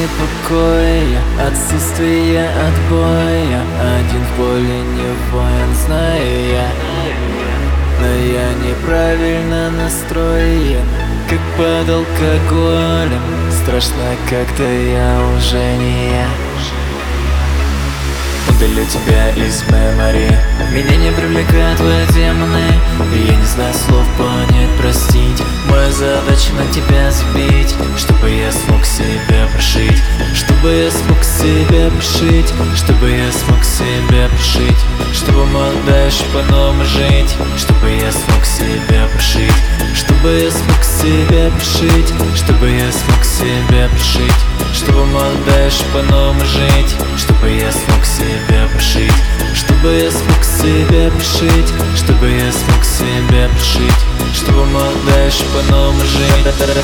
покоя, отсутствие отбоя. Один в поле не воин, знаю я. Но я неправильно настроен, как под алкоголем. Страшно как-то, я уже не я. Удалю тебя из мемори. Меня не привлекают твои демоны, и я не знаю слов понять, простить. Моя задача на тебя забить, чтобы я смог себя прошить. Чтобы я смог себя прошить. Чтобы я смог себя прошить. Чтобы мог дальше по-новому жить. Чтобы я смог себя прошить. Чтобы я смог себя прошить. Чтобы я смог себя прошить. Чтобы мог дальше по-новому жить. Чтобы я смог себя прошить. Чтобы я смог себя прошить. Чтобы я смог себя прошить. Чтобы мог дальше по-новому жить.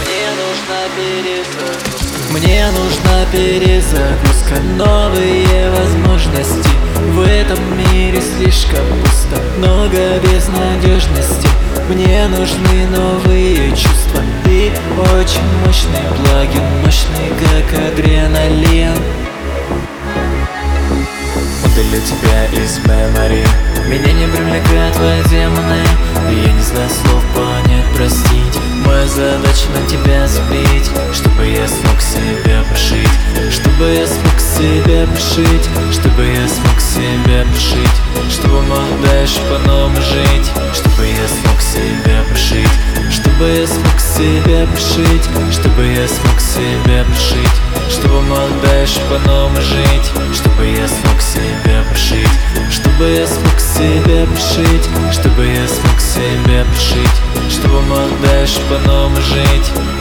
Мне нужна перезагрузка, новые возможности. В этом мире слишком пусто, много безнадежности. Мне нужны новые чувства. Ты очень мощный плагин, мощный как адреналин. Удалю тебя из мемори. Меня не привлекают твои демоны, и я не знаю слов понять, простить. Моя задача на тебя забить, чтобы я смог себя прошить. Чтобы я смог себя прошить. Чтобы я смог себя прошить. Чтобы мог дальше по-новому жить. Чтобы я смог себя прошить. Чтобы я смог себя прошить. Чтобы я смог себя прошить. Чтобы мог дальше по-новому жить. Чтобы я смог себя прошить. Чтобы я смог себя прошить. Чтобы я смог себя прошить. Чтобы мог дальше по-новому жить.